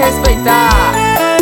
respeitar.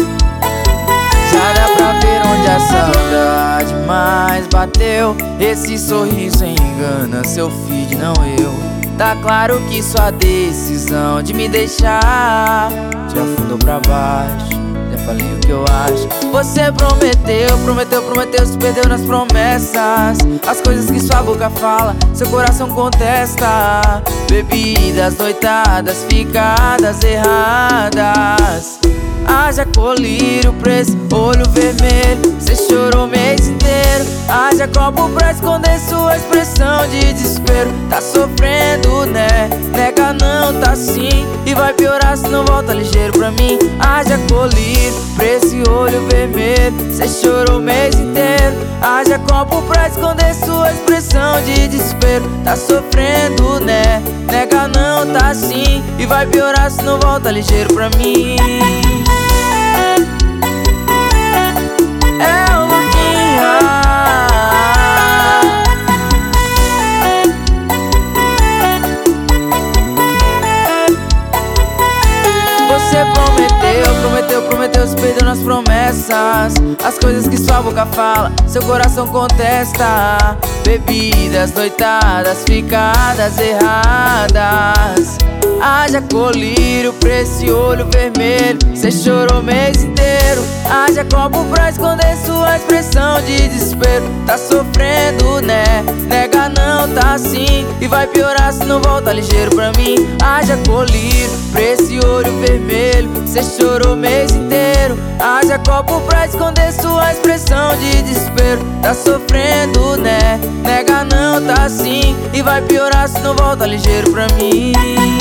Já dá pra ver onde a saudade mais bateu. Esse sorriso engana seu feed, não eu. Tá claro que sua decisão de me deixar te afundou pra baixo. Já falei o que eu acho. Você prometeu, se perdeu nas promessas. As coisas que sua boca fala, seu coração contesta. Bebidas, noitadas, ficadas erradas. Haja colírio pra esse olho vermelho. Cê chorou o mês inteiro. Haja copo pra esconder sua expressão de desespero. Tá sofrendo, né? Nega não, tá sim. E vai piorar se não volta ligeiro pra mim. Haja colírio pra esse olho vermelho. Cê chorou o mês inteiro. Haja copo pra esconder sua expressão de desespero. Tá sofrendo, né? Nega não, tá sim. E vai piorar se não volta ligeiro pra mim. Você prometeu, se perdeu nas promessas. As coisas que sua boca fala, seu coração contesta. Bebidas, noitadas, ficadas erradas. Haja colírio pra esse olho vermelho. Cê chorou o mês inteiro. Haja copo pra esconder sua expressão de desespero. Tá sofrendo, né? Nega não, tá sim. E vai piorar se não volta ligeiro pra mim. Haja colírio pra esse olho vermelho. Cê chorou o mês inteiro. Haja copo pra esconder sua expressão de desespero. Tá sofrendo, né? Nega não, tá sim. E vai piorar se não volta ligeiro pra mim.